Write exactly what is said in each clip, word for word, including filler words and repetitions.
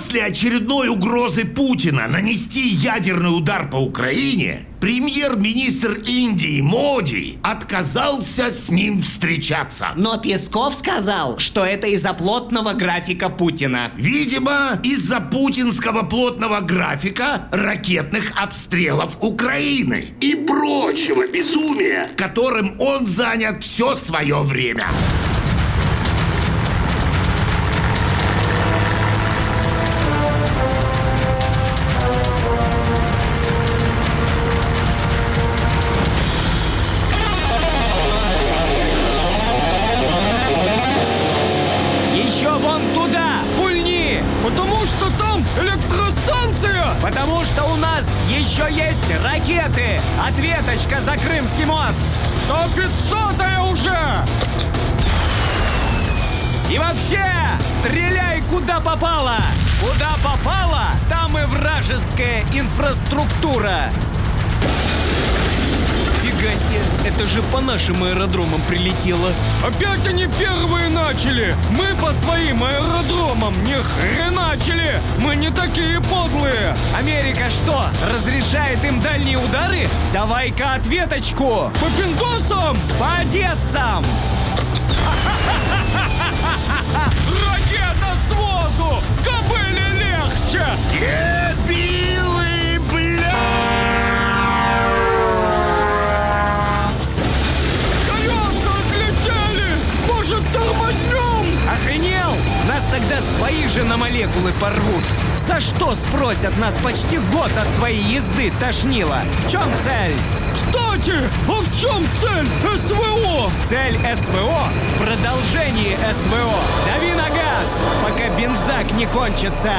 После очередной угрозы Путина нанести ядерный удар по Украине, премьер-министр Индии Моди отказался с ним встречаться. Но Песков сказал, что это из-за плотного графика Путина. Видимо, из-за путинского плотного графика ракетных обстрелов Украины и прочего безумия, которым он занят все свое время. Потому что там электростанция! Потому что у нас еще есть ракеты! Ответочка за Крымский мост! сто пятьсотая уже! И вообще, стреляй куда попало! Куда попало, там и вражеская инфраструктура! Фига себе, это же по нашим аэродромам прилетело. Опять они первые начали. Мы по своим аэродромам не хреначили. Мы не такие подлые. Америка что, разрешает им дальние удары? Давай-ка ответочку. По пиндосам? По Одессам. Ракета с возу. Кобыле легче. Дебилы, бля! Тормознем! Охренел? Нас тогда свои же на молекулы порвут. За что, спросят, нас почти год от твоей езды тошнило? В чем цель? Кстати, а в чем цель СВО? Цель СВО в продолжении СВО. Дави на газ, пока бензак не кончится.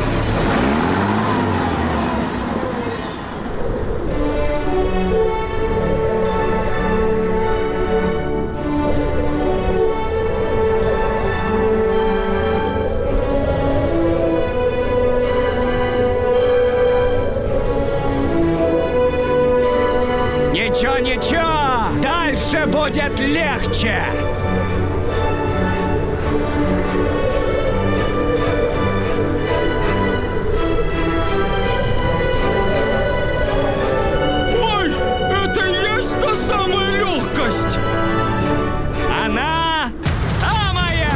Ничего, дальше будет легче. Ой, это и есть та самая легкость. Она самая.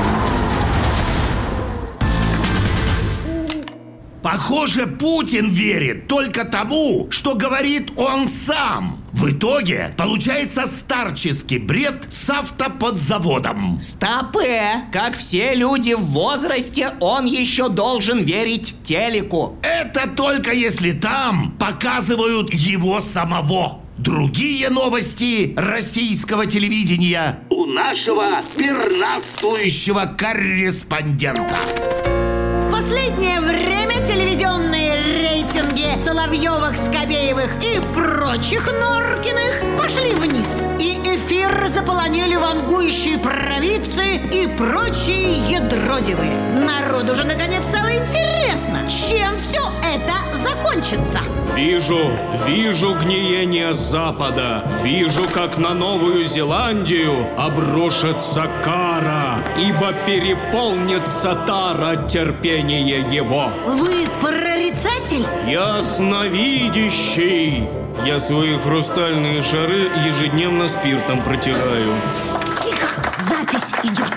Похоже, Путин верит только тому, что говорит он сам. В итоге получается старческий бред с автоподзаводом. Стопэ! Как все люди в возрасте, он еще должен верить телеку. Это только если там показывают его самого. Другие новости российского телевидения у нашего пернатствующего корреспондента. В последнее время телевизионные рейтинги Соловьевых, Скобеевых и прочих Норкиных пошли вниз. И эфир заполонили вангующие провидцы и прочие ядродивые. Народу же наконец стало интересно, чем все это закончится. Вижу, вижу гниение Запада. Вижу, как на Новую Зеландию обрушится кара, ибо переполнится тара терпения его. Вы прорицатель? Ясновидящий. Я свои хрустальные шары ежедневно спиртом протираю. Тихо, запись идет.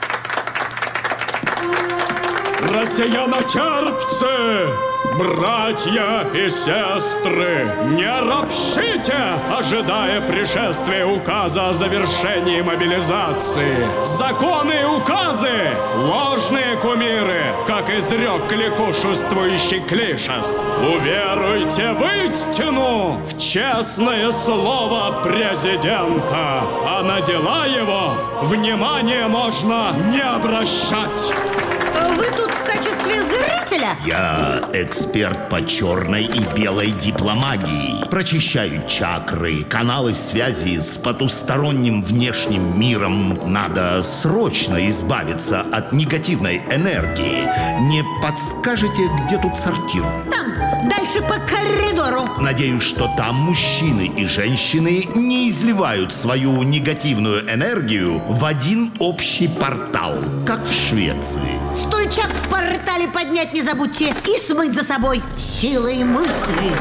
Россиянотерпцы, братья и сестры, не ропщите, ожидая пришествия указа о завершении мобилизации. Законы и указы – ложные кумиры, как изрек кликушествующий Клишес. Уверуйте в истину, в честное слово президента, а на дела его внимания можно не обращать. Вы тут в качестве зрителя? Я эксперт по черной и белой дипломагии. Прочищаю чакры, каналы связи с потусторонним внешним миром. Надо срочно избавиться от негативной энергии. Не подскажете, где тут сортир? Там, Дальше по коридору. Надеюсь, что там мужчины и женщины не изливают свою негативную энергию в один общий портал, как в Швеции. Стульчак в портале поднять не забудьте и смыть за собой силой мысли.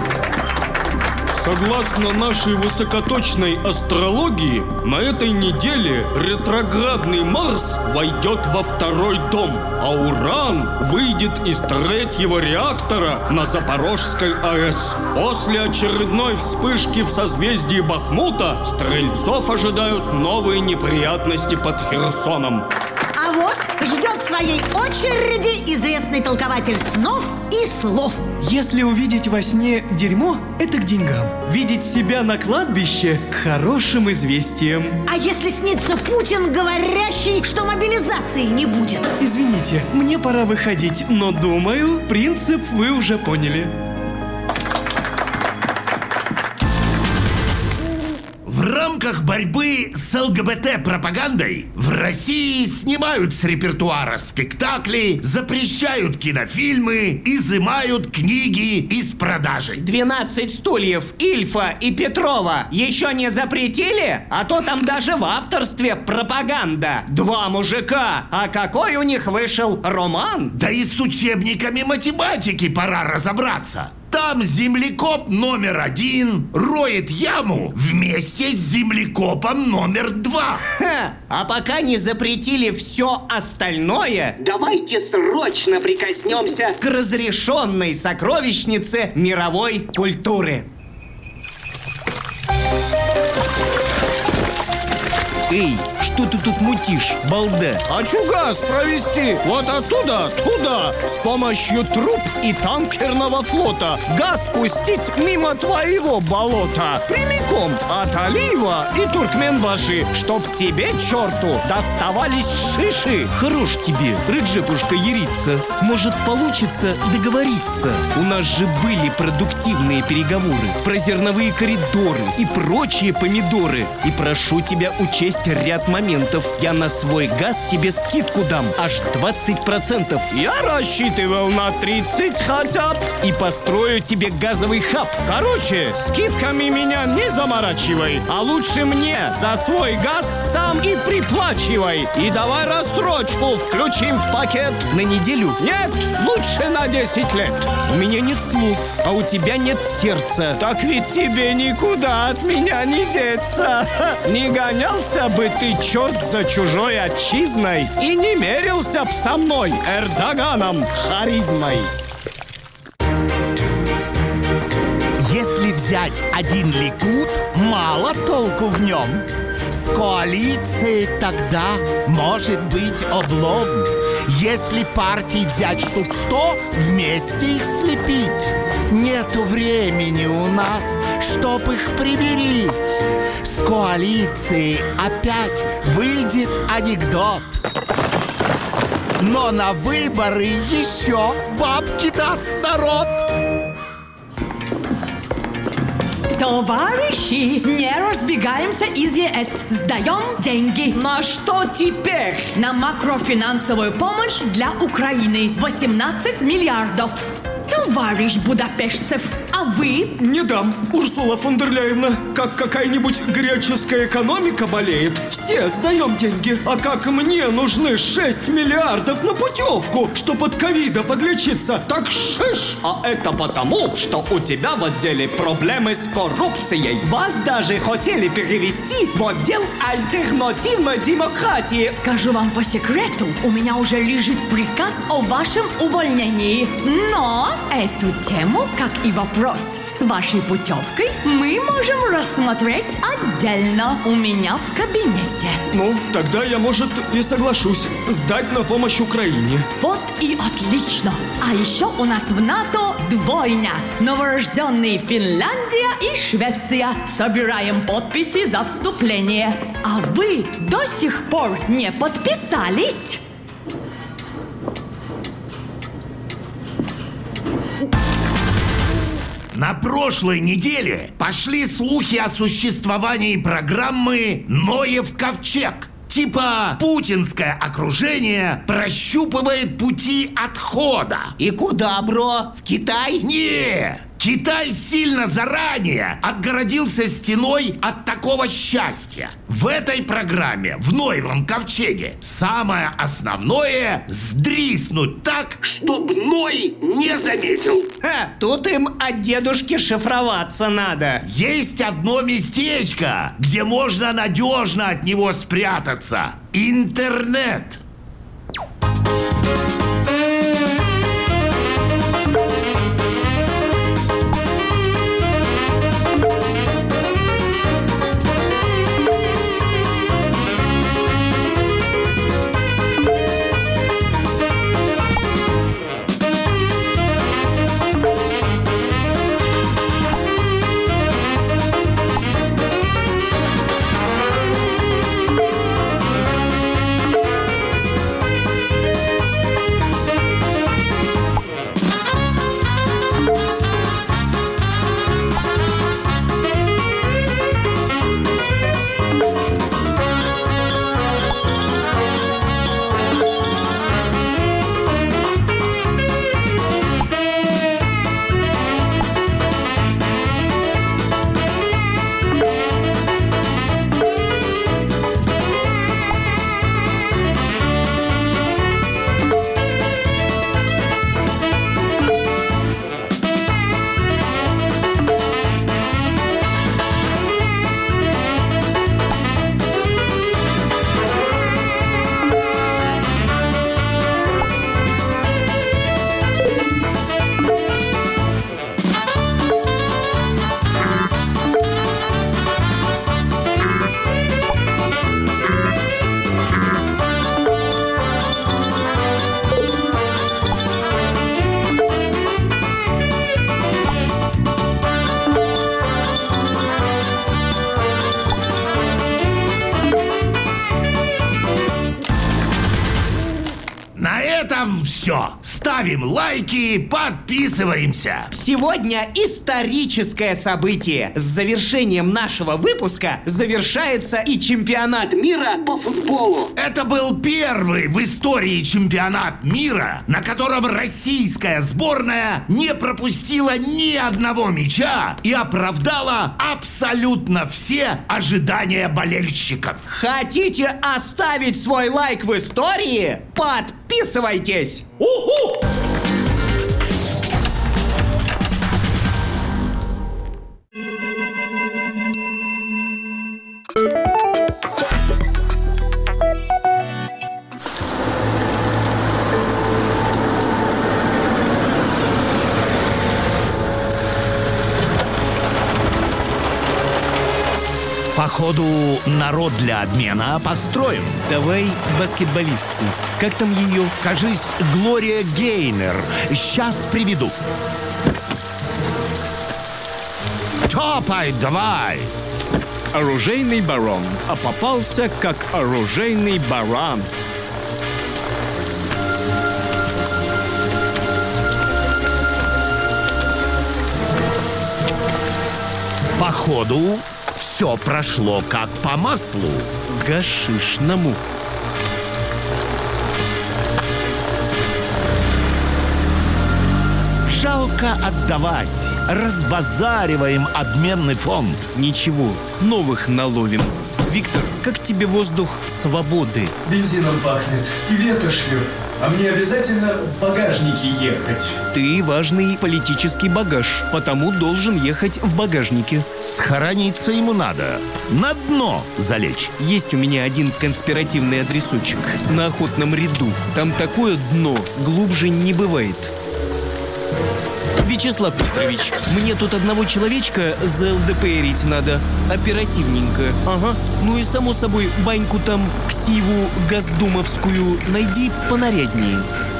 Согласно нашей высокоточной астрологии, на этой неделе ретроградный Марс войдет во второй дом, а Уран выйдет из третьего реактора на Запорожской АЭС. После очередной вспышки в созвездии Бахмута стрельцов ожидают новые неприятности под Херсоном. А вот ждет своей очереди известный толкователь снов и слов. Если увидеть во сне дерьмо, это к деньгам. Видеть себя на кладбище – к хорошим известиям. А если снится Путин, говорящий, что мобилизации не будет? Извините, мне пора выходить, но думаю, принцип вы уже поняли. В рамках борьбы с ЛГБТ-пропагандой в России снимают с репертуара спектакли, запрещают кинофильмы, изымают книги из продажи. двенадцать стульев Ильфа и Петрова еще не запретили? А то там даже в авторстве пропаганда. Два мужика. А какой у них вышел роман? Да и с учебниками математики пора разобраться. Там землекоп номер один роет яму вместе с землекопом номер два. Ха! А пока не запретили все остальное, давайте срочно прикоснемся к разрешенной сокровищнице мировой культуры. Эй, что ты тут мутишь, балда? Хочу газ провести вот оттуда, туда, с помощью труб и танкерного флота. Газ пустить мимо твоего болота, прямиком от Алиева и Туркменбаши, чтоб тебе, черту, доставались шиши. Хорош тебе, Реджепушка, яриться. Может, получится договориться. У нас же были продуктивные переговоры про зерновые коридоры и прочие помидоры. И прошу тебя учесть ряд моментов. Я на свой газ тебе скидку дам аж двадцать процентов. Я рассчитывал на тридцать хотя бы. И построю тебе газовый хаб. Короче, скидками меня не заморачивай, а лучше мне за свой газ сам и приплачивай. И давай рассрочку включим в пакет. На неделю? Нет, лучше на десять лет. У меня нет слов, а у тебя нет сердца. Так ведь тебе никуда от меня не деться. Не гонялся бы ты, черт, за чужой отчизной и не мерился б со мной, Эрдоганом, харизмой. Если взять один Ликуд, мало толку в нем. С коалицией тогда может быть облом. Если партий взять штук сто, вместе их слепить. Нету времени у нас, чтоб их примирить. С коалицией опять выйдет анекдот. Но на выборы еще бабки даст народ. Товарищи, не разбегаемся из ЕС. Сдаем деньги. На что теперь? На макрофинансовую помощь для Украины. восемнадцать миллиардов. Товарищ Будапештцев, а вы? Не дам, Урсула фон дер Ляйевна. Как какая-нибудь греческая экономика болеет, все сдаем деньги. А как мне нужны шесть миллиардов на путевку, чтоб от ковида подлечиться, так шиш. А это потому, что у тебя в отделе проблемы с коррупцией. Вас даже хотели перевести в отдел альтернативной демократии. Скажу вам по секрету, у меня уже лежит приказ о вашем увольнении. Но эту тему, как и вопрос с вашей путевкой, мы можем рассмотреть отдельно у меня в кабинете. Ну, тогда я, может, и соглашусь сдать на помощь Украине. Вот и отлично. А еще у нас в НАТО двойня. Новорожденные Финляндия и Швеция. Собираем подписи за вступление. А вы до сих пор не подписались? На прошлой неделе пошли слухи о существовании программы «Ноев ковчег». Типа путинское окружение прощупывает пути отхода. И куда, бро? В Китай? Не! Китай сильно заранее отгородился стеной от такого счастья. В этой программе, в Ноевом ковчеге, самое основное – сдриснуть так, чтоб Ной не заметил. Ха, тут им от дедушки шифроваться надо. Есть одно местечко, где можно надежно от него спрятаться. Интернет. Все, ставим лайки, подписываемся. Сегодня историческое событие. С завершением нашего выпуска завершается и чемпионат мира по футболу. Это был первый в истории чемпионат мира, на котором российская сборная не пропустила ни одного мяча и оправдала абсолютно все ожидания болельщиков. Хотите оставить свой лайк в истории? Подписывайтесь! Уху! Походу, народ для обмена построим. Давай баскетболистку. Как там ее? Кажись, Глория Гейнер. Сейчас приведу. Топай, давай! Оружейный барон, а попался как оружейный баран. Походу, все прошло как по маслу. Гашишному. Жалко отдавать. Разбазариваем обменный фонд. Ничего, новых наловим. Виктор, как тебе воздух свободы? Бензином пахнет и ветошью. А мне обязательно в багажнике ехать. Ты важный политический багаж, потому должен ехать в багажнике. Схорониться ему надо. На дно залечь. Есть у меня один конспиративный адресочек на Охотном ряду. Там такое дно, глубже не бывает. Вячеслав Викторович, мне тут одного человечка залдприть надо. Оперативненько. Ага. Ну и само собой, баньку там, ксиву госдумовскую найди понаряднее.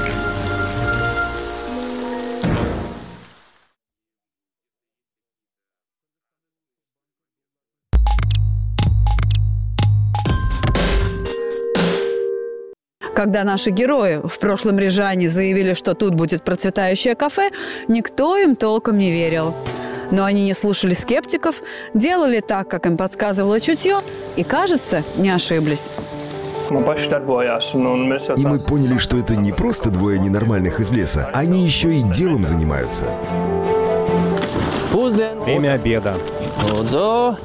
Когда наши герои в прошлом Рижане заявили, что тут будет процветающее кафе, никто им толком не верил. Но они не слушали скептиков, делали так, как им подсказывало чутье, и, кажется, не ошиблись. И мы поняли, что это не просто двое ненормальных из леса, они еще и делом занимаются. Время обеда. Да.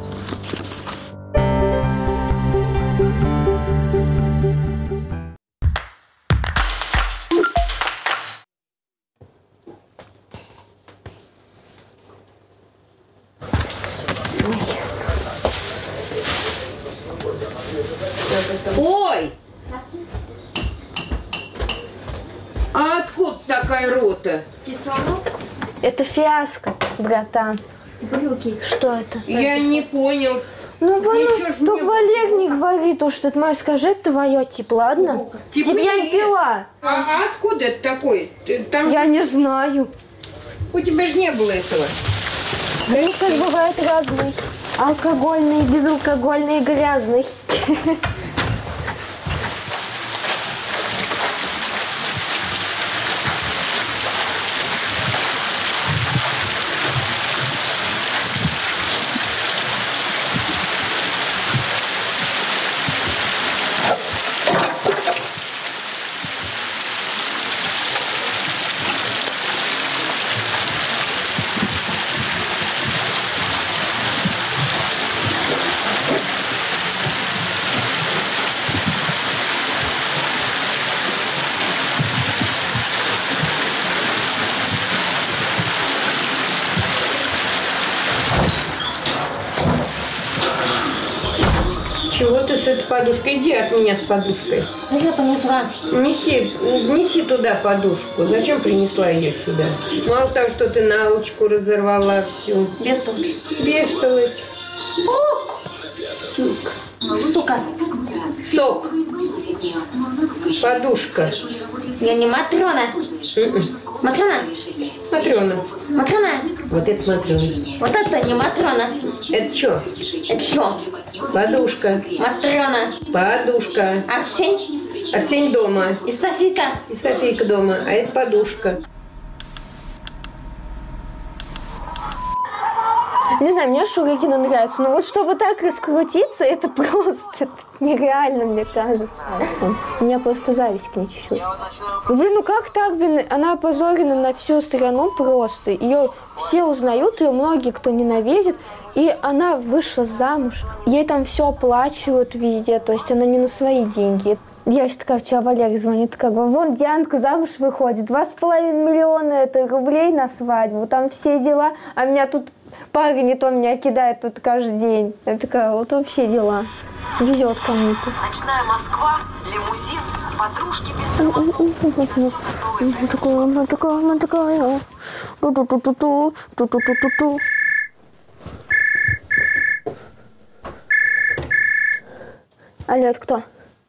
Ой! А откуда такая рота? Кислород? Это фиаско, братан. Что это? Я это не понял. Ну, Валер, только Валер не говори то, что это мое, скажи, это твое, типа, ладно? Типа, я не пила. А, а откуда это такой? Ты, там... Я не знаю. У тебя же не было этого. Рисок бывает разный. Алкогольный, безалкогольный, грязный. Чего ты с этой подушкой? Иди от меня с подушкой. Я понесла. Неси, неси туда подушку. Зачем принесла ее сюда? Мало того, что ты наволочку разорвала всю. Бестолочь. Бестолочь. Сука. Сок. Подушка. Я не Матрона. Матрона? Матрена. Матрона? Вот это Матрена. Вот это не Матрона. Это что? Это что? Подушка. Матрона. Подушка. Арсень? Арсень дома. И Софийка. И Софийка дома. А это подушка. Не знаю, мне Шурикина нравится, но вот чтобы так раскрутиться, это просто нереально, мне кажется. У меня просто зависть к ней чуть-чуть. Ну, блин, ну как так, блин, она опозорена на всю страну просто. Ее все узнают, ее многие кто ненавидит. И она вышла замуж. Ей там все оплачивают везде, то есть она не на свои деньги. Я еще такая, вчера Валерий звонит, как бы, вон Дианка замуж выходит, два с половиной миллиона это рублей на свадьбу, там все дела, а меня тут парень не то меня кидает тут каждый день. Я такая, вот вообще дела. Везет кому-то. Ночная Москва, лимузин, подружки без тормозов. Алло, это кто?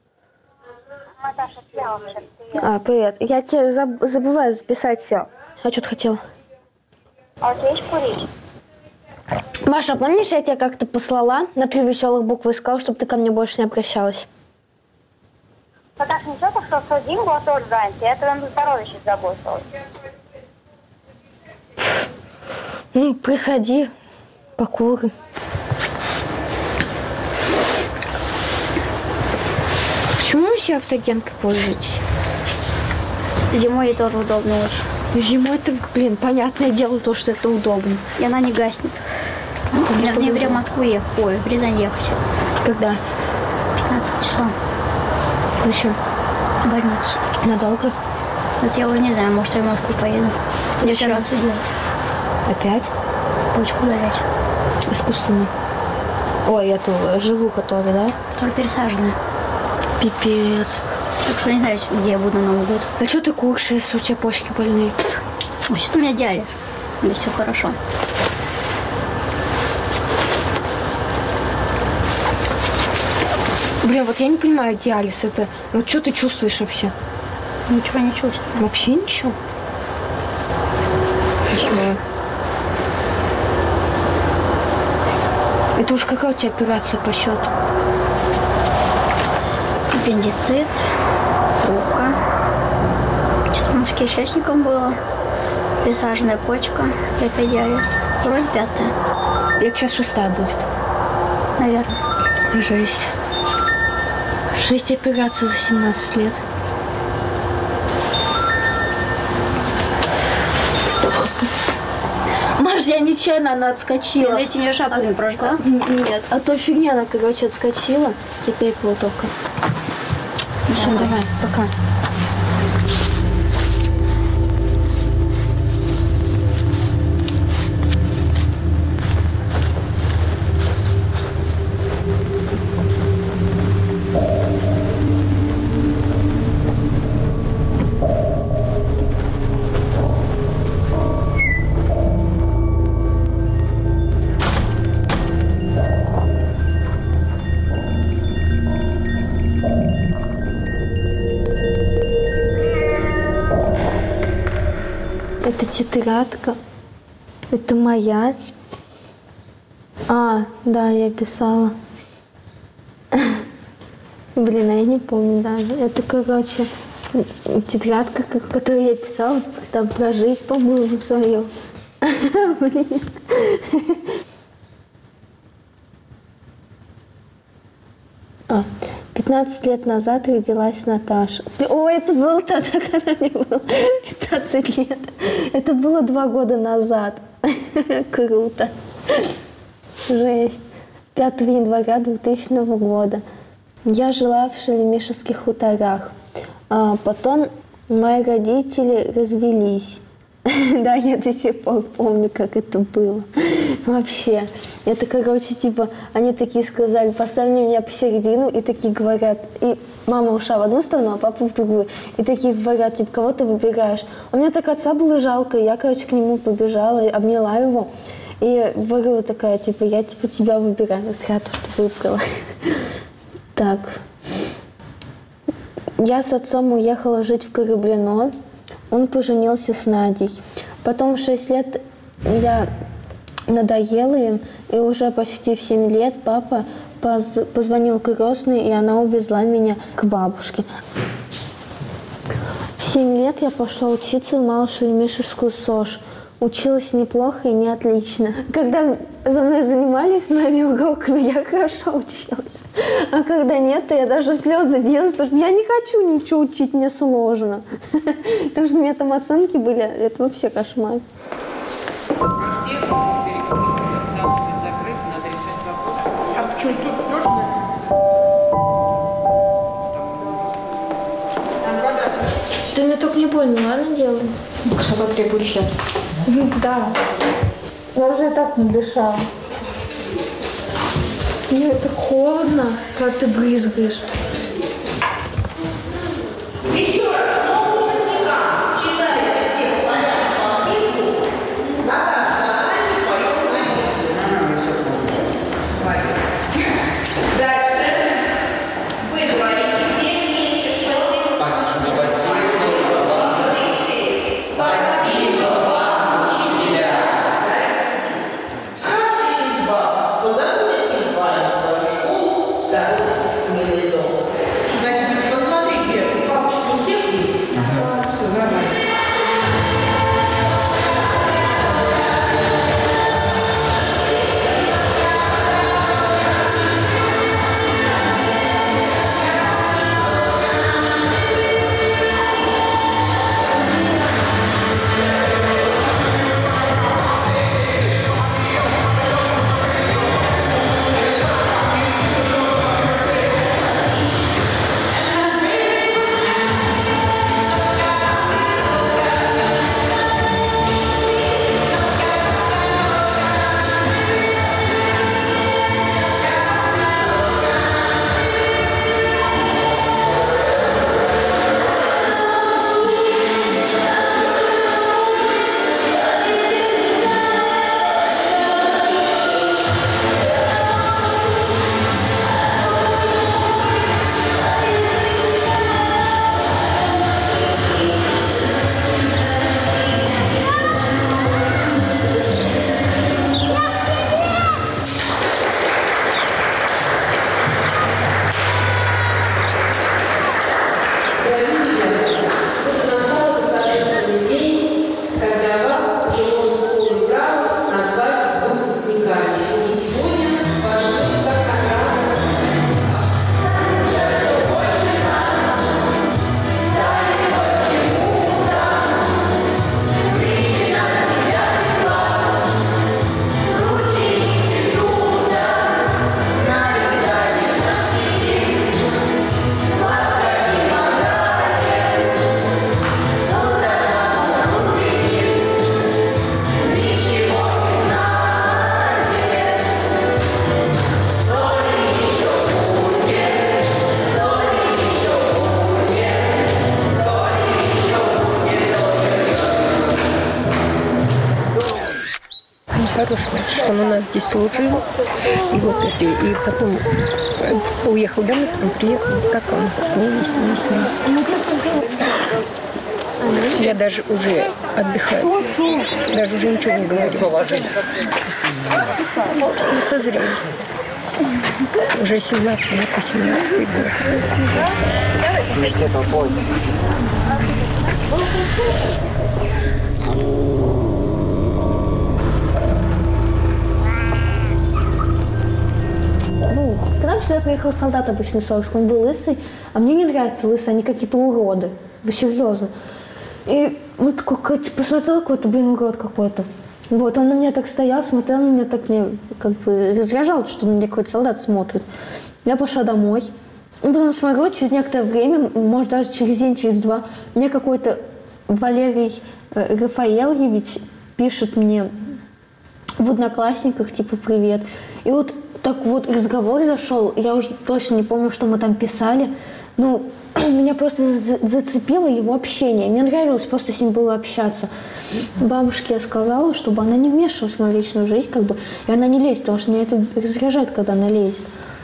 А, привет. Я тебе заб- забываю записать все. А что ты хотела? А у тебя есть курить? Маша, помнишь, я тебя как-то послала на три веселых буквы и сказала, чтобы ты ко мне больше не обращалась? Наташа, ничего, так что в один был тоже занят. Я твоем здоровье сейчас заботилась. Ну, приходи, покуры. Почему вы все автогенкой пользуетесь? Зимой ей тоже удобно очень. Зимой-то, блин, понятное дело то, что это удобно. И она не гаснет. Я в ноябре в Москву ехать. Ой, в Рязань ехать. Когда? пятнадцатого числа. Зачем? В больницу. Надолго? Вот я уже не знаю, может, я в Москву поеду. Операцию делать. Опять? Почку удалять. Искусственно. Ой, эту живу, которую, да? Которая пересаженная. Пипец. Так что не знаю, где я буду на Новый год. А что ты куришь, если у тебя почки больные? Сейчас у меня диализ. Да все хорошо. Бля, вот я не понимаю, диализ это... Вот что ты чувствуешь вообще? Ничего не чувствую. Вообще ничего? Ничего. Это уж какая у тебя операция по счету? Аппендицит, трубка. Что-то там с кишечником было. Присаженная почка. И опять диализ. Вроде пятая. Это сейчас шестая будет. Наверное. Жесть. Шесть операций за семнадцать лет. Маш, я нечаянно, она отскочила. Ты этим шапку не прожгла? Нет, а то фигня, она, короче, отскочила. Теперь вот только. Все, давай, пока. Это тетрадка. Это моя. А, да, я писала. Блин, а я не помню даже. Это, короче, тетрадка, которую я писала там про жизнь, по-моему, свою. Блин. А, пятнадцать лет назад родилась Наташа. Ой, это было тогда, когда мне было пятнадцать лет. Это было два года назад. Круто. Жесть. пятого января двухтысячного года. Я жила в Шереметьевских хуторах. А потом мои родители развелись. Да, я до сих пор помню, как это было. Вообще. Это, короче, типа, они такие сказали, поставили меня посередину, и такие говорят, и мама ушла в одну сторону, а папа в другую. И такие говорят, типа, кого ты выбираешь? У меня так отца было жалко, и я, короче, к нему побежала, и обняла его. И говорю такая, типа, я, типа, тебя выбираю. Зря то, что выбрала. Так. Я с отцом уехала жить в Кораблино. Он поженился с Надей. Потом в шесть лет я надоела им, и уже почти в семь лет папа поз- позвонил крестной, и она увезла меня к бабушке. В семь лет я пошла учиться в Малошереметьевскую СОЖ. Училась неплохо и не отлично. Когда за мной занимались с моими уроками, я хорошо училась. А когда нет, то я даже слезы билась, потому что я не хочу ничего учить, мне сложно. Потому что у меня там оценки были, это вообще кошмар. Ты мне только не больно, ладно, делай? Собой требует счет. Да. Я уже и так не дышала. Мне это холодно, как ты брызгаешь. Еще раз новым участникам читаю всех славян по списку. Наташа, заканчивай поем Надежду. Дальше. Вы говорите все вместе. Спасибо. Спасибо. Спасибо вам, учителя. Каждый из вас позаботит инвалид свою школу, второй милый дом. Значит, посмотрите, папочки у всех есть? Ага. Все нормально. хороший мальчик. Он у нас здесь служил. И вот это, и потом уехал домой, потом приехал. Как он? С ней, с ней, с ней. Я даже уже отдыхаю. Даже уже ничего не говорю. Все созрели. Уже семнадцать лет, восемнадцатый год. Ну, к нам сюда приехал солдат обычный сорокский, он был лысый, а мне не нравятся лысые, они какие-то уроды. Вы серьезно. И он такой, посмотрел какой-то, блин, урод какой-то. Вот, он на меня так стоял, смотрел на меня, так мне как бы раздражал, что на меня какой-то солдат смотрит. Я пошла домой. И потом смотрю, через некоторое время, может даже через день, через два, мне какой-то Валерий э, Рафаэльевич пишет мне в Одноклассниках, типа, привет. И вот так вот разговор зашел, я уже точно не помню, что мы там писали, но меня просто зацепило его общение. Мне нравилось просто с ним было общаться. Бабушке я сказала, чтобы она не вмешивалась в мою личную жизнь, как бы, и она не лезет, потому что меня это раздражает, когда она лезет.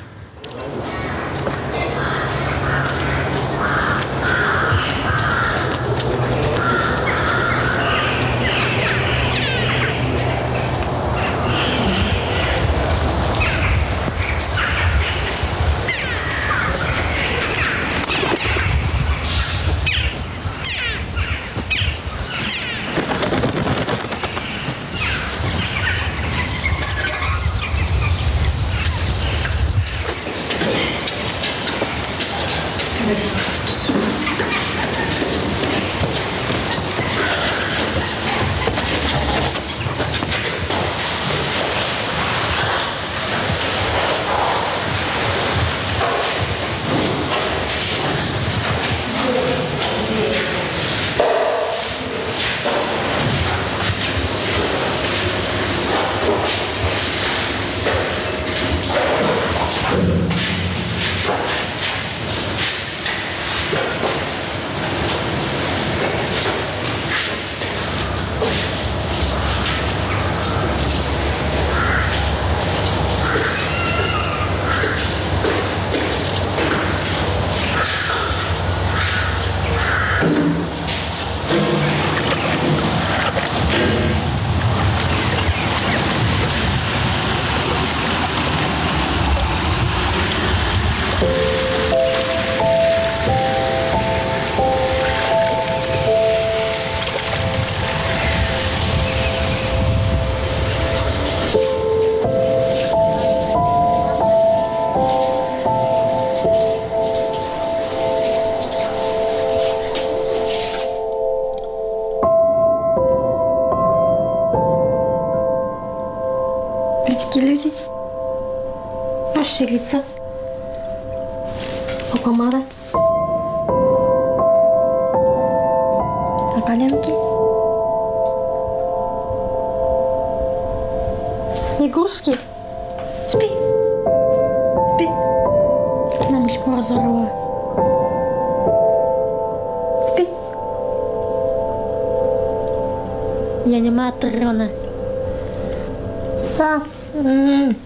Люди. Ваши лица. А помада? А коленки? Игрушки? Спи. Спи. Нам легко разорвала. Спи. Я не Матрона. Да. Mm.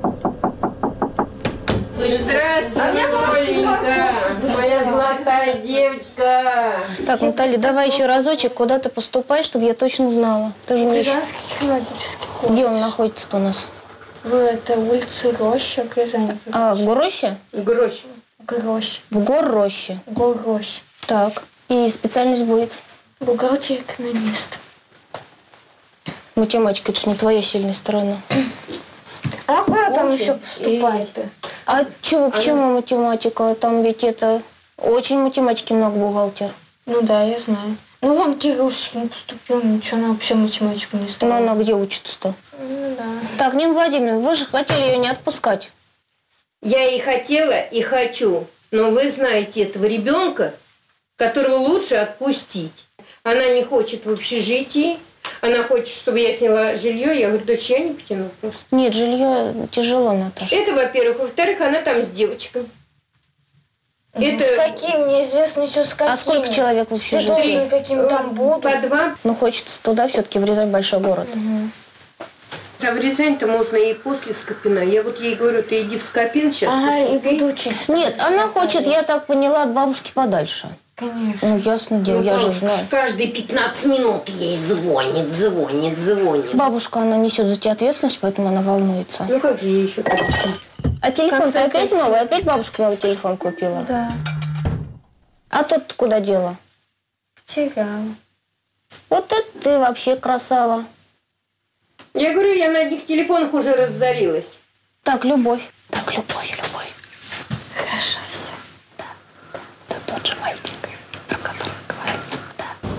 Здравствуй, Оленька, моя золотая девочка. Так, Наталья, давай еще разочек, куда ты поступаешь, чтобы я точно знала. Ты же умеешь... Рязанский технологический колледж. Где он находится-то у нас? В этой улице Роща, в Рязани. А, в Гороще? В Гороще. В Гороще. В Гороще. В Гороще. Так, и специальность будет? Бухгалтер, экономист. Математика, это же не твоя сильная сторона. А куда там еще поступать? А чего, почему математика? Там ведь это очень математики много, бухгалтер. Ну да, я знаю. Ну вон Кирюшечка поступил, ничего, она вообще математику не стала. Ну она где учится-то? Ну да. Так, Нина Владимировна, вы же хотели ее не отпускать. Я и хотела, и хочу. Но вы знаете этого ребенка, которого лучше отпустить. Она не хочет в общежитии. Она хочет, чтобы я сняла жилье. Я говорю, дочь, я не потяну просто. Нет, жилье тяжело, Наташа. Это, во-первых. Во-вторых, она там с девочкой. Ну, это... С каким? Неизвестно еще с каким. А сколько человек в общежитии? С каким там будут. По два. Ну, хочется туда все-таки врезать большой город. Угу. А в Рязань-то можно и после Скопина. Я вот ей говорю, ты иди в Скопин сейчас. Ага, и буду учиться. Нет, она хочет, я так поняла, от бабушки подальше. Конечно. Ну, ясно дело, Ну, я же бабушка знаю. каждые пятнадцать минут ей звонит, звонит, звонит. Бабушка, она несет за тебя ответственность, поэтому она волнуется. Ну, как же ей еще так? А телефон ты Конце опять песни. новый? Опять бабушка новый телефон купила? Да. А тот куда дела? Потеряла. Вот это ты вообще красава. Я говорю, я на одних телефонах уже разорилась. Так, любовь. Так, любовь, любовь. Хорошо все. Ты тот же мальчик, про которого говорили. Да.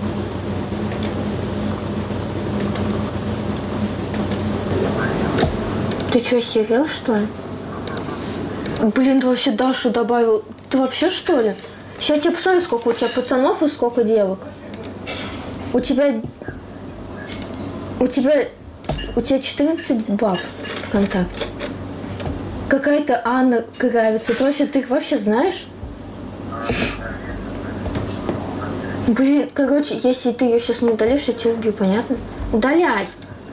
Ты что, охерел, что ли? Блин, ты вообще Дашу добавил. Ты вообще, что ли? Сейчас я тебе посмотрю, сколько у тебя пацанов и сколько девок. У тебя... У тебя... У тебя четырнадцать баб ВКонтакте. Какая-то Анна Кравец. Это вообще... Ты их вообще знаешь? Блин, короче, если ты ее сейчас не удалишь, я тебя убью, понятно? Удаляй!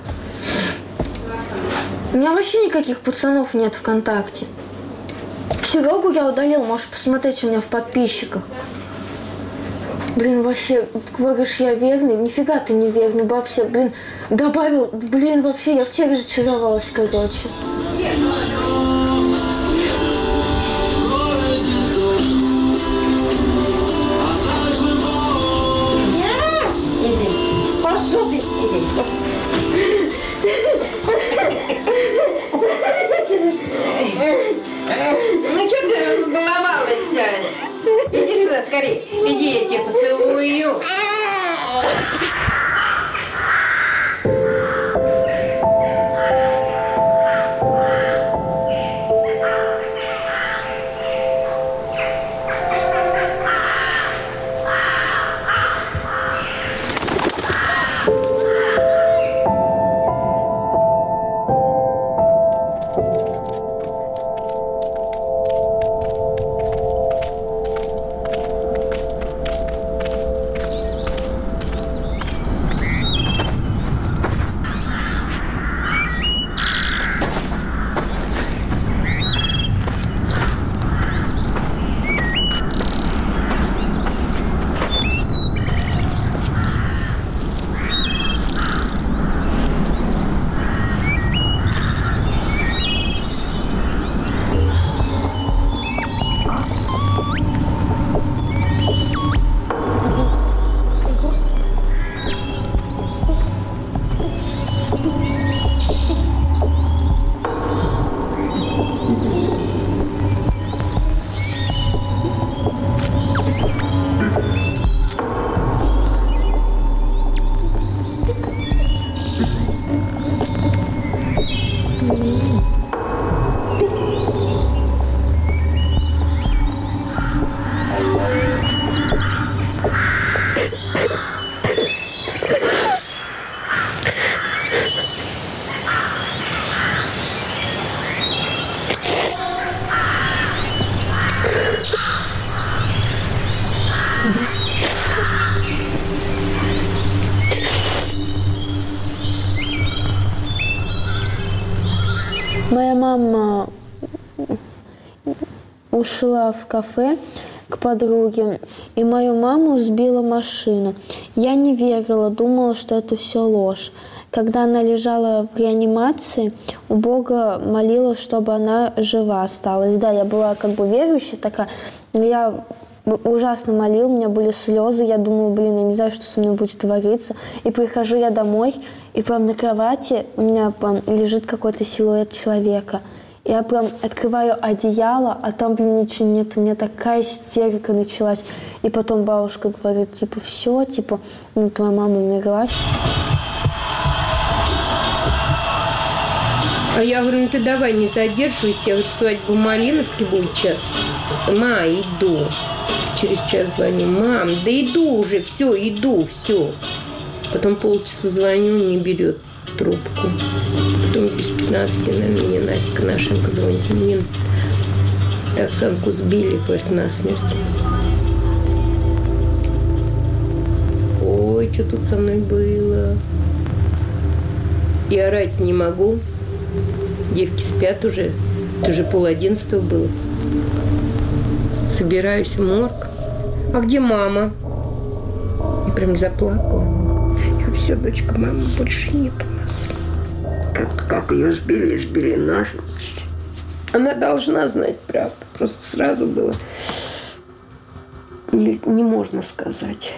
У меня вообще никаких пацанов нет ВКонтакте. Серегу я удалил, можешь посмотреть у меня в подписчиках. Блин, вообще, говоришь, я верный? Нифига ты не верный, бабся, блин, добавил, блин, вообще, я в тебе разочаровалась, короче. Пошел ты, ну что ты разбаловалась-то? Иди сюда, скорее. Иди, я тебя поцелую. Моя мама ушла в кафе к подруге, и мою маму сбила машина. Я не верила, думала, что это все ложь. Когда она лежала в реанимации, у Бога молила, чтобы она жива осталась. Да, я была как бы верующая такая, но я ужасно молила, у меня были слезы, я думала, блин, я не знаю, что со мной будет твориться. И прихожу я домой, и прям на кровати у меня прям лежит какой-то силуэт человека. Я прям открываю одеяло, а там, блин, ничего нет. У меня такая истерика началась. И потом бабушка говорит, типа, все, типа, ну, твоя мама умерла. А я говорю, ну ты давай не задерживайся. Я говорю, свадьба в Малиновке будет час. Ма, иду. Через час звоню. Мам, да иду уже, все, иду, все. Потом полчаса звоню, не берет трубку. Потом без пятнадцати, наверное, мне Надька Нашенко звонит. Мне Оксанку сбили, говорит, насмерть. Ой, что тут со мной было? И орать не могу. Девки спят уже. Это уже пол одиннадцатого было. Собираюсь в морг. А где мама? Я прям заплакала. Я все, дочка, мамы больше нет у нас. Как, как ее сбили, сбили насмерть. Она должна знать правду. Просто сразу было не, не можно сказать.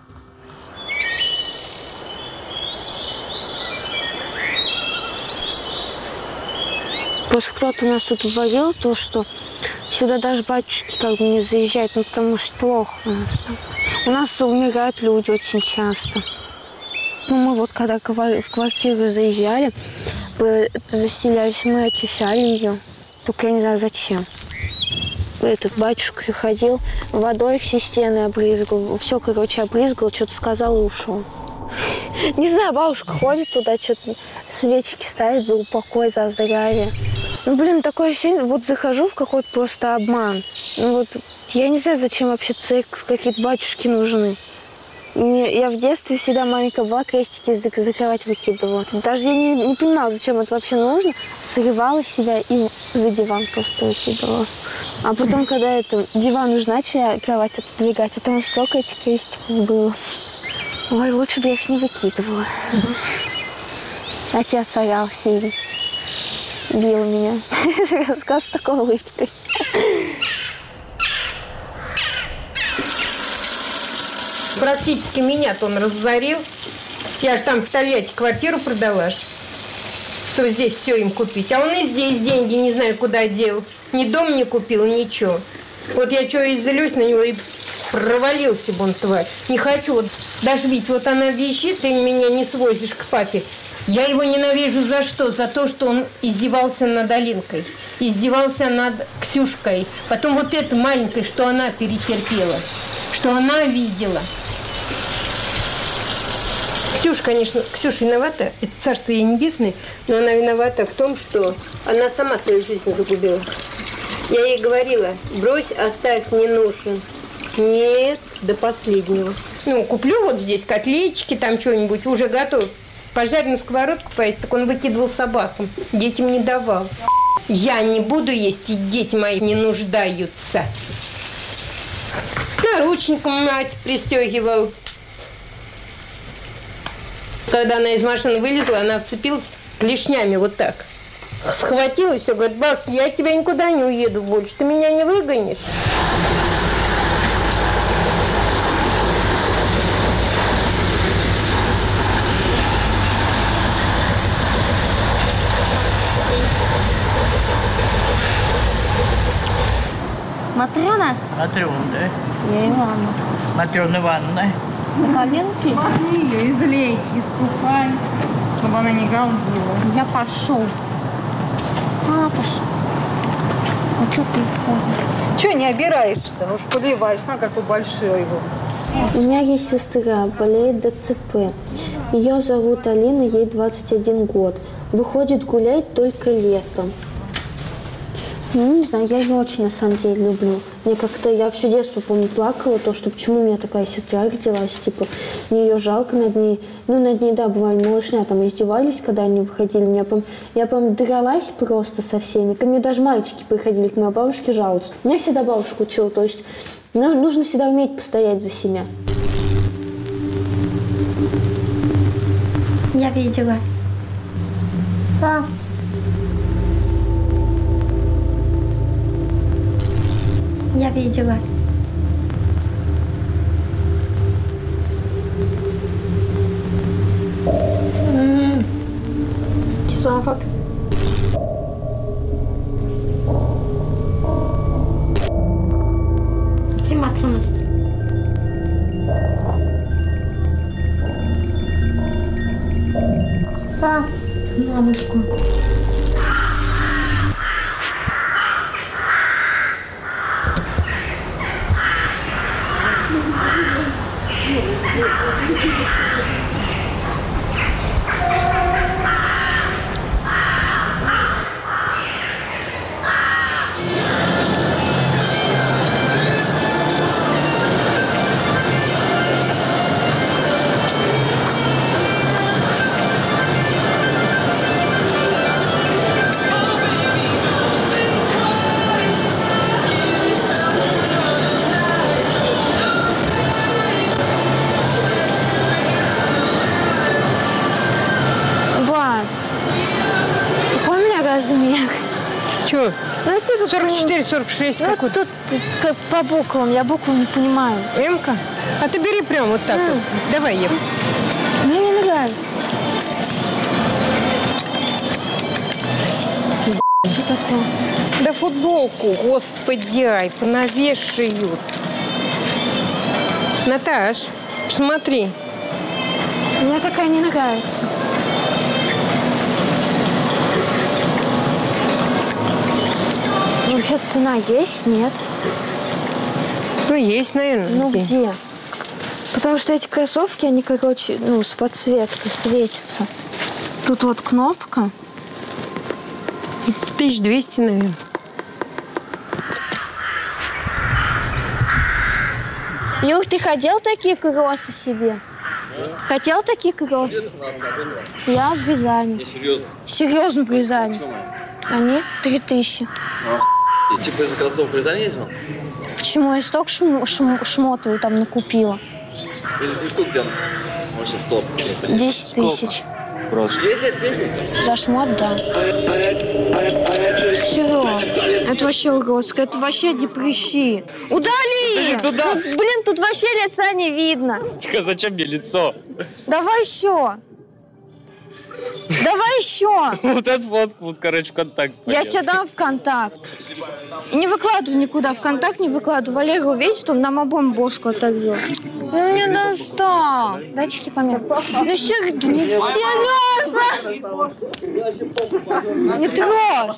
Просто кто-то у нас тут говорил, то, что сюда даже батюшки как бы не заезжают, ну потому что плохо у нас там. У нас умирают люди очень часто. Ну, мы вот когда в квартиру заезжали, заселялись, мы очищали ее. Только я не знаю зачем. Этот батюшка приходил, водой все стены обрызгал, все, короче, обрызгал, что-то сказал и ушел. Не знаю, бабушка ходит туда, что-то свечки ставит за упокой, за здравие. Ну, блин, такое ощущение, вот захожу в какой-то просто обман. Ну, вот я не знаю, зачем вообще церковь, какие-то батюшки нужны. Мне, я в детстве всегда маленькая была, крестики закрывать выкидывала. Даже я не, не понимала, зачем это вообще нужно. Срывала себя и за диван просто выкидывала. А потом, когда это диван уже начали, кровать отодвигать, а там столько этих крестиков было. Ой, лучше бы я их не выкидывала. Отец орал сильно. Бил меня. Рассказ с такой улыбкой. Практически меня-то он разорил. Я же там в Тольятти квартиру продала, чтобы здесь все им купить. А он и здесь деньги не знаю куда дел. Ни дом не купил, ничего. Вот я что, излюсь на него и провалился бы он, тварь. Не хочу. Вот даже ведь вот она вещит, ты меня не свозишь к папе. Я его ненавижу за что? За то, что он издевался над Алинкой, издевался над Ксюшкой. Потом вот это маленькое, что она перетерпела, что она видела. Ксюша, конечно, Ксюша виновата, это царство ей небесное, но она виновата в том, что она сама свою жизнь загубила. Я ей говорила, брось, оставь, не нужен. Нет, до последнего. Ну, куплю вот здесь котлеточки, там что-нибудь, уже готов. Пожаренную сковородку поесть, так он выкидывал собакам. Детям не давал. Я не буду есть, и дети мои не нуждаются. Наручником мать пристегивал. Когда она из машины вылезла, она вцепилась клешнями вот так. Схватила и все, говорит, бабушка, я от тебя никуда не уеду больше, ты меня не выгонишь. Матрёна? Матрёна, да? Я Ивановна. Матрёна Ивановна. Коленки? Махни ее из лейки, искупай, чтобы она не галдила. Я пошел. А, пошел. А что ты ходишь? Чего не обираешься-то? Ну уж поливаешь, сам какой большой его. У меня есть сестра, болеет ДЦП. Ее зовут Алина, ей двадцать один год. Выходит гулять только летом. Ну, не знаю, я ее очень, на самом деле, люблю. Мне как-то, я все детство, помню, плакала, то, что почему у меня такая сестра родилась, типа, мне ее жалко над ней. Ну, над ней, да, бывали малышня, там издевались, когда они выходили. Меня, прям, я прям дралась просто со всеми. Ко мне даже мальчики приходили к моей бабушке жаловаться. Меня всегда бабушка учила, то есть, ну, нужно всегда уметь постоять за себя. Я видела. Пап. Я видела. М-м-м. Кисловат. Где Матрона? Пап. Мамочку. сорок четыре, сорок шесть. Ну, какой? тут как по буквам, я букву не понимаю. М-ка? А ты бери прям вот так вот. Давай, Ев. Мне не нравится. Что такое? Да футболку, господи, ай, понавешают. Наташ, посмотри. Мне такая не нравится. Вообще цена есть, нет? Ну, есть, наверное. Ну, где? Потому что эти кроссовки, они, короче, ну, с подсветкой светятся. Тут вот кнопка. тысяча двести, наверное. Юр, ты хотел такие кроссы себе? Хотел такие кроссы? Я в Рязани. Не, серьезно. Серьезно, в Рязани. Они три тысячи. И типа из-за кроссовок в Рязани ездил? Почему? Я столько шм шм шмотовую там накупила. И, и сколько тебе вообще стоп? Десять тысяч. Просто. Десять, десять? За шмот, да. Серега, это вообще уродско, это вообще не прыщи. Удали! Тут, блин, тут вообще лица не видно. Тихо, зачем мне лицо? Давай еще. Давай еще. Вот эту фотку, вот, короче, в контакт. Я тебе дам в контакт. И не выкладывай никуда, в контакт не выкладывай. Валера увидит, он нам обоим бошку оторвет. Ну, мне достал. Датчики помер. Ну, Сережа! Не трожь.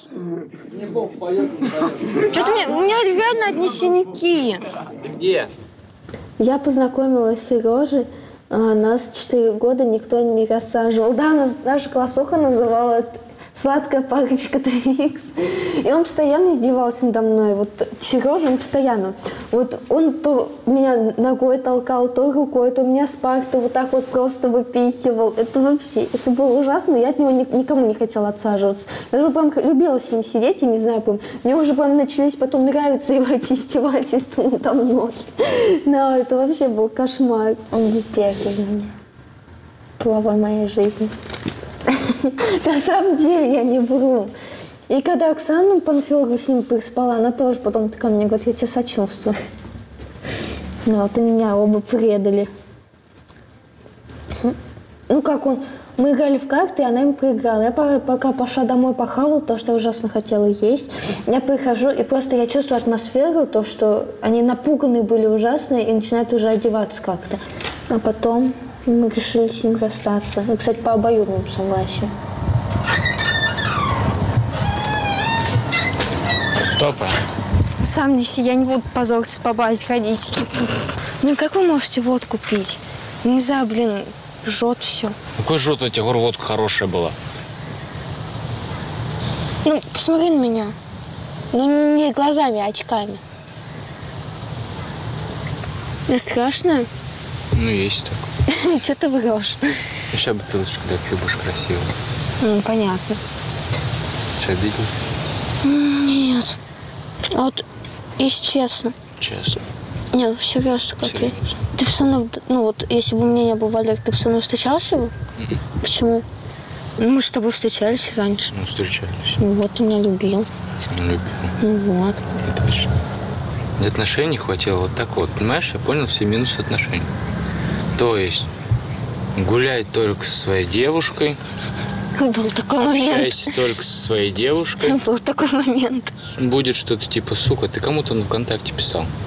Что-то мне, у меня реально одни синяки. Ты где? Я познакомилась с Сережей. А, нас четыре года никто не рассаживал. Да, нас, наша классуха называла «Сладкая парочка Твикс». И он постоянно издевался надо мной. Вот Сережа, он постоянно. Вот он то меня ногой толкал, то рукой, то меня с парты вот так вот просто выпихивал. Это вообще, это было ужасно. Я от него ни, никому не хотела отсаживаться. Даже прям любила с ним сидеть, я не знаю, прям. Мне уже прям начались потом нравиться его эти издевательства надо мной. Да, это вообще был кошмар. Он был первый для меня. Глава моей жизни. На самом деле я не вру. И когда Оксану Панферову с ним переспала, она тоже потом ко мне говорит, я тебе сочувствую. Ну, вот и меня оба предали. Ну как он, мы играли в карты, и она им проиграла. Я пока пошла домой похавала, потому что я ужасно хотела есть. Я прихожу, и просто я чувствую атмосферу, то, что они напуганы были ужасно, и начинают уже одеваться как-то. А потом мы решили с ним расстаться. Ну, кстати, по обоюдному согласию. Топа. Сам неси, я не буду позориться по базе ходить. Ну, как вы можете водку пить? Нельзя, блин, жжет все. Какой жжет? Я тебе говорю, водка хорошая была. Ну, посмотри на меня. Ну, не глазами, а очками. Не страшно? Ну, есть так. Что ты врешь? Сейчас бутылочку допью, будешь красиво. Ну, понятно. Что, обиделась? Нет. А вот, если честно. Честно. Нет, серьезно, как ты. Ты бы со мной, ну вот, если бы у меня не был Валер, ты бы со мной встречался бы? Mm-hmm. Почему? Ну, мы с тобой встречались раньше. Ну, встречались. Ну, вот, ты меня любил. Любил. Ну, вот. Это точно. Мне отношений хватило вот так вот. Понимаешь, я понял все минусы отношений. То есть, гулять только со своей девушкой. Был такой момент. Общайся только со своей девушкой. Был такой момент. Будет что-то типа, сука, ты кому-то на ВКонтакте писал.